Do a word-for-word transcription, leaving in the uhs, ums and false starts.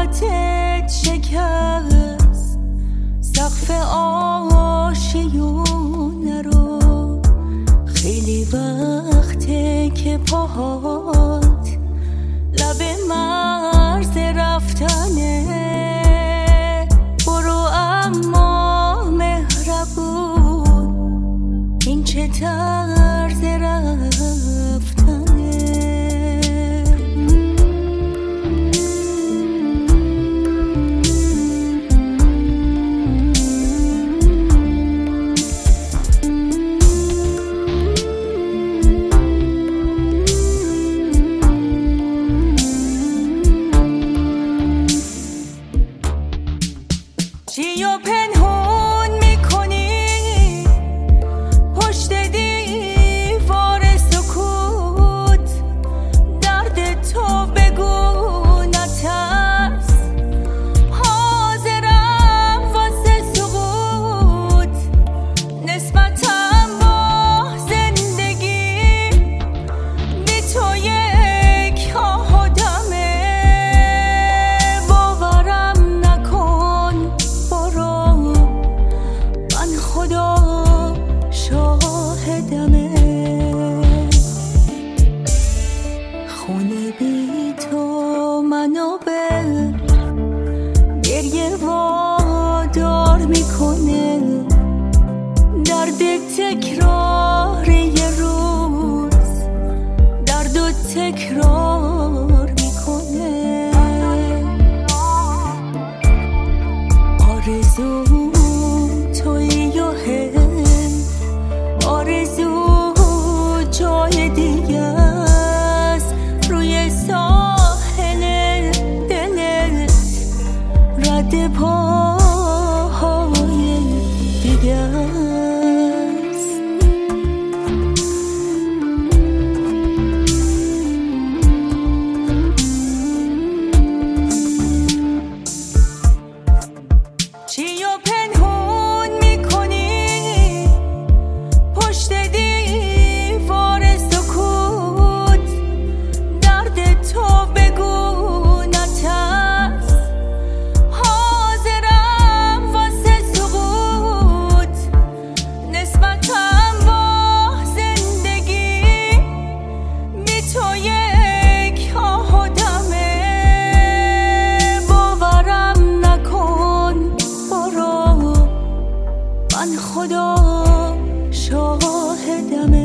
محبتت شکست سقف آشیونه رو. خیلی وقته که پاهات لب مرز رفتنه. برو اما مهربون، این چه طرز رفتنه. چی و پنهون میکنی پشت دیوار سکوت؟ درد تو بگو نترس، حاضرم واسه سقوط. نسبتم با زندگی بی تو یک آدمه. باورم نکن خدا شاهدمه. خونه بی تو منو به گریه وادار میکنه. درد تکرار یه روز درد و تکرار میکنه. آرزو تویی و هم آرزو جای دیگه است. روی ساحل دلت رد پاهای دیگه است. چی و پنهون میکنی پشت دیوار سکوت؟ درد تو بگو نترس، حاضرم واسه سقوط. نسبتم با زندگی بی تو یک آدمه. باورم نکن برو، من خدا شاهدمه.